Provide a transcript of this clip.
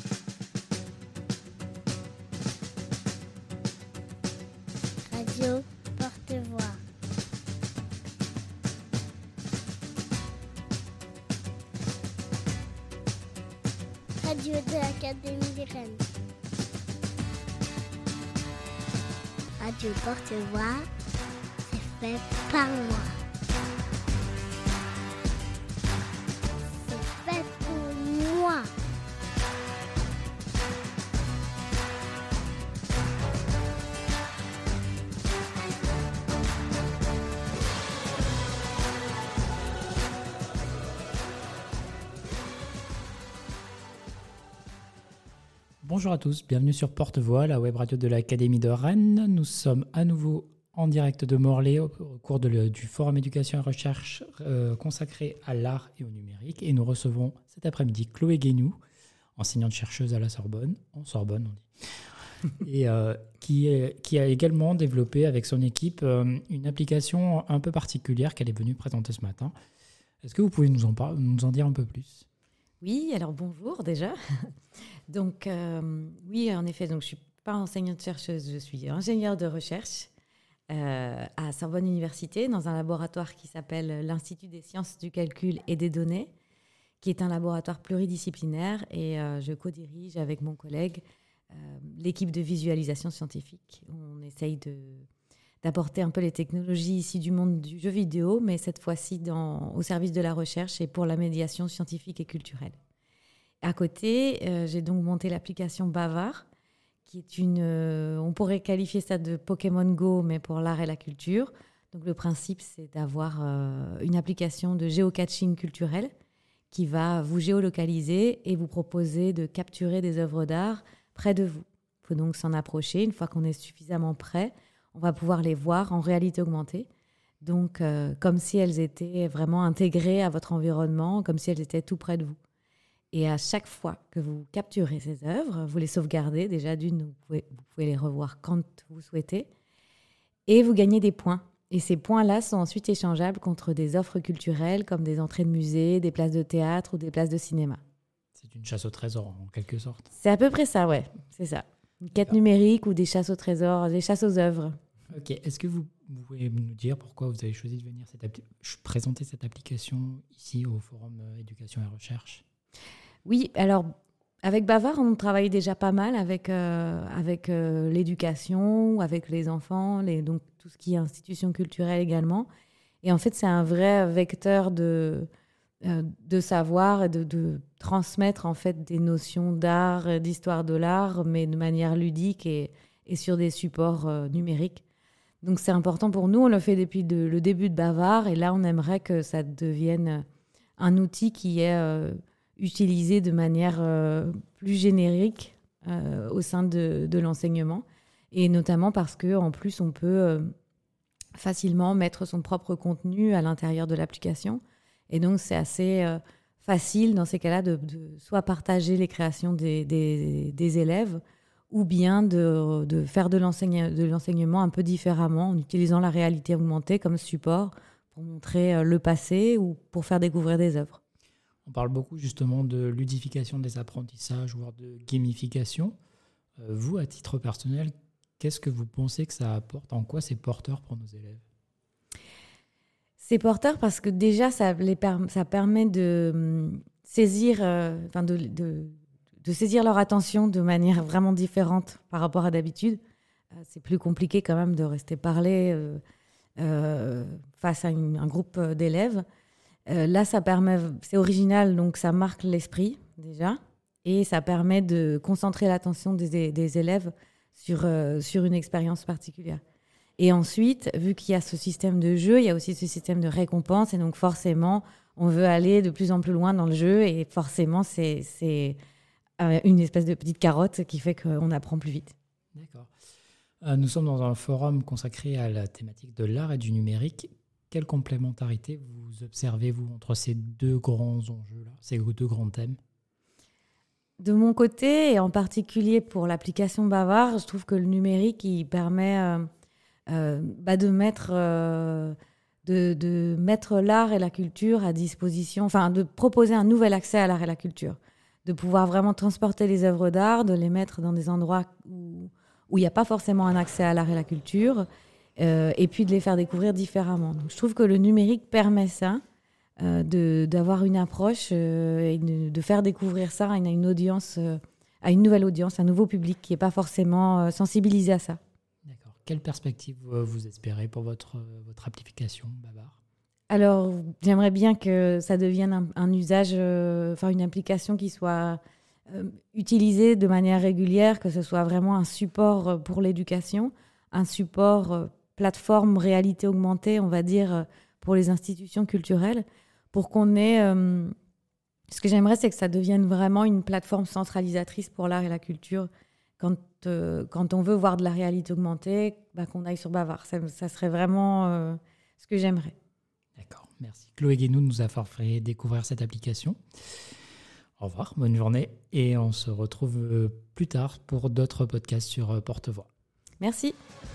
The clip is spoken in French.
Radio Porte-Voix. Radio de l'Académie des Rennes. Radio Porte-Voix, c'est fait par moi. C'est fait pour moi. Bonjour à tous, bienvenue sur Porte-Voix, la web radio de l'Académie de Rennes. Nous sommes à nouveau en direct de Morlaix au cours du Forum Éducation et Recherche consacré à l'art et au numérique. Et nous recevons cet après-midi Chloé Guénoux, enseignante-chercheuse à la Sorbonne, on dit, et qui a également développé avec son équipe une application un peu particulière qu'elle est venue présenter ce matin. Est-ce que vous pouvez nous en dire un peu plus ? Oui, alors bonjour déjà. Donc oui, en effet, donc, je ne suis pas enseignante-chercheuse, je suis ingénieure de recherche à Sorbonne Université dans un laboratoire qui s'appelle l'Institut des sciences du calcul et des données, qui est un laboratoire pluridisciplinaire et je co-dirige avec mon collègue l'équipe de visualisation scientifique. On essaye d'apporter un peu les technologies ici du monde du jeu vidéo, mais cette fois-ci au service de la recherche et pour la médiation scientifique et culturelle. À côté, j'ai donc monté l'application Bavard, qui est on pourrait qualifier ça de Pokémon Go, mais pour l'art et la culture. Donc le principe, c'est d'avoir une application de géocaching culturel qui va vous géolocaliser et vous proposer de capturer des œuvres d'art près de vous. Il faut donc s'en approcher. Une fois qu'on est suffisamment près, on va pouvoir les voir en réalité augmentée. Donc, comme si elles étaient vraiment intégrées à votre environnement, comme si elles étaient tout près de vous. Et à chaque fois que vous capturez ces œuvres, vous les sauvegardez. Déjà, vous pouvez les revoir quand vous souhaitez. Et vous gagnez des points. Et ces points-là sont ensuite échangeables contre des offres culturelles comme des entrées de musée, des places de théâtre ou des places de cinéma. C'est une chasse au trésor, en quelque sorte. C'est à peu près ça, ouais. C'est ça. Une quête numérique ou des chasses au trésor, des chasses aux œuvres. Ok. Est-ce que vous pouvez nous dire pourquoi vous avez choisi de venir présenter cette application ici au Forum Éducation et Recherche ? Oui, alors avec Bavard, on travaille déjà pas mal avec l'éducation, avec les enfants, donc tout ce qui est institution culturelle également. Et en fait, c'est un vrai vecteur de savoir et de transmettre en fait des notions d'art, d'histoire de l'art, mais de manière ludique et sur des supports numériques. Donc c'est important pour nous, on le fait depuis le début de Bavard, et là on aimerait que ça devienne un outil qui est utilisé de manière plus générique au sein de l'enseignement, et notamment parce qu'en plus on peut facilement mettre son propre contenu à l'intérieur de l'application, et donc c'est assez facile dans ces cas-là de soit partager les créations des élèves, ou bien de faire de l'enseignement un peu différemment en utilisant la réalité augmentée comme support pour montrer le passé ou pour faire découvrir des œuvres. On parle beaucoup justement de ludification des apprentissages, voire de gamification. Vous, à titre personnel, qu'est-ce que vous pensez que ça apporte ? En quoi c'est porteur pour nos élèves ? C'est porteur parce que déjà, ça permet de saisir, de saisir leur attention de manière vraiment différente par rapport à d'habitude. C'est plus compliqué quand même de rester parler face à un groupe d'élèves. Là, ça permet, c'est original, donc ça marque l'esprit déjà, et ça permet de concentrer l'attention des élèves sur une expérience particulière. Et ensuite, vu qu'il y a ce système de jeu, il y a aussi ce système de récompense, et donc forcément, on veut aller de plus en plus loin dans le jeu, et forcément, c'est une espèce de petite carotte qui fait qu'on apprend plus vite. D'accord. Nous sommes dans un forum consacré à la thématique de l'art et du numérique. Quelle complémentarité vous observez, vous, entre ces deux grands enjeux-là, ces deux grands thèmes ? De mon côté, et en particulier pour l'application Bavard, je trouve que le numérique, il permet de mettre l'art et la culture à disposition, enfin de proposer un nouvel accès à l'art et la culture. de pouvoir vraiment transporter les œuvres d'art, de les mettre dans des endroits où il n'y a pas forcément un accès à l'art et la culture, et puis de les faire découvrir différemment. Donc, je trouve que le numérique permet ça, d'avoir une approche et de faire découvrir ça à une audience, à une nouvelle audience, un nouveau public qui n'est pas forcément sensibilisé à ça. D'accord. Quelle perspective vous espérez pour votre application Babar ? Alors, j'aimerais bien que ça devienne un usage, une application qui soit utilisée de manière régulière, que ce soit vraiment un support pour l'éducation, un support plateforme réalité augmentée, on va dire, pour les institutions culturelles, pour qu'on ait... ce que j'aimerais, c'est que ça devienne vraiment une plateforme centralisatrice pour l'art et la culture. Quand on veut voir de la réalité augmentée, qu'on aille sur Bavar. Ça serait vraiment ce que j'aimerais. D'accord, merci. Chloé Guénou nous a fait découvrir cette application. Au revoir, bonne journée. Et on se retrouve plus tard pour d'autres podcasts sur Porte-Voix. Merci.